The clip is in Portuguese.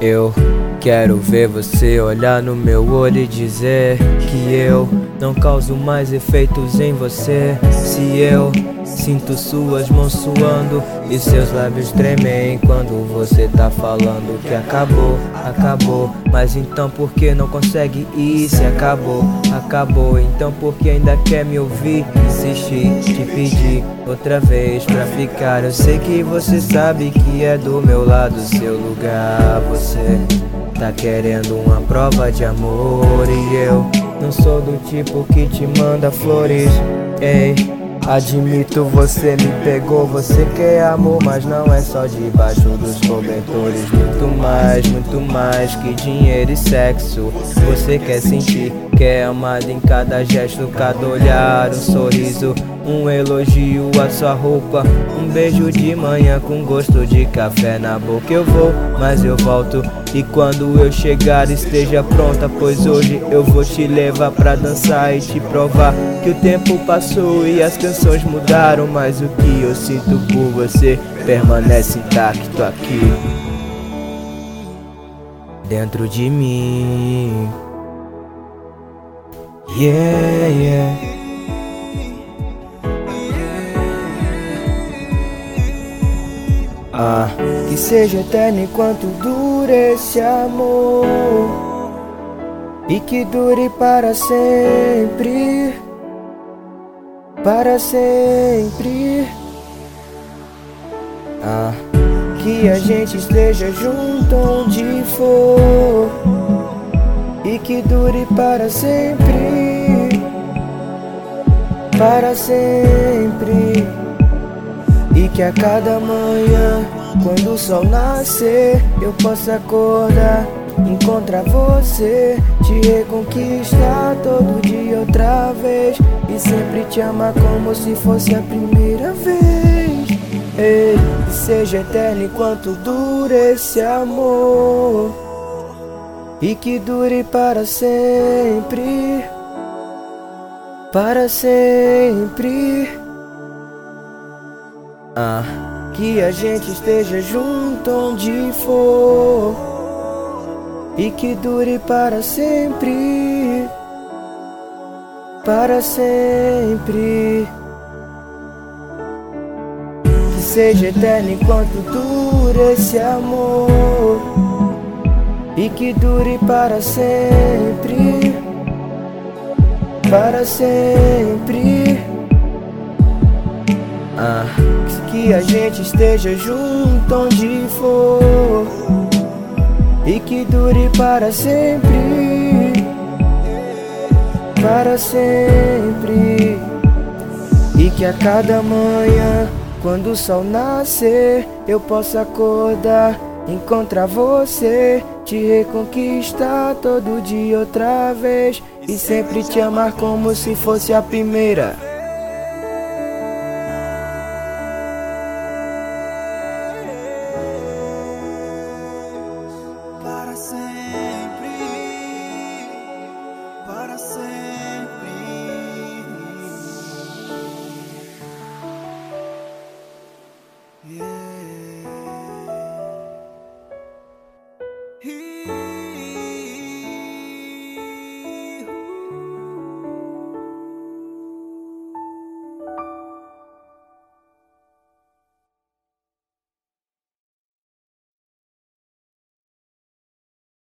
Eu quero ver você olhar no meu olho e dizer que eu não causo mais efeitos em você. Se eu sinto suas mãos suando e seus lábios tremem quando você tá falando que acabou, acabou. Mas então por que não consegue ir se acabou, acabou? Então por que ainda quer me ouvir? Insistir, te pedir outra vez pra ficar. Eu sei que você sabe que é do meu lado seu lugar. Você tá querendo uma prova de amor e eu não sou do tipo que te manda flores. Ei, admito, você me pegou. Você quer amor, mas não é só debaixo dos cobertores. Muito mais que dinheiro e sexo. Você quer sentir, quer amado em cada gesto, cada olhar, um sorriso, um elogio à sua roupa, um beijo de manhã com gosto de café na boca. Eu vou, mas eu volto, e quando eu chegar esteja pronta, pois hoje eu vou te levar pra dançar e te provar que o tempo passou e as canções mudaram, mas o que eu sinto por você permanece intacto aqui dentro de mim. Yeah, yeah. Que seja eterno enquanto dure esse amor, e que dure para sempre, para sempre. Que a gente esteja junto onde for, e que dure para sempre, para sempre. E que a cada manhã, quando o sol nascer, eu possa acordar, encontrar você, te reconquistar todo dia outra vez, e sempre te amar como se fosse a primeira vez. Ei, que seja eterno enquanto dure esse amor, e que dure para sempre, para sempre. Que a gente esteja junto onde for, e que dure para sempre, para sempre. Que seja eterno enquanto dure esse amor, e que dure para sempre, para sempre. Que a gente esteja junto onde for, e que dure para sempre, para sempre. E que a cada manhã, quando o sol nascer, eu possa acordar, encontrar você, te reconquistar todo dia outra vez, e sempre te amar como se fosse a primeira. Para sempre.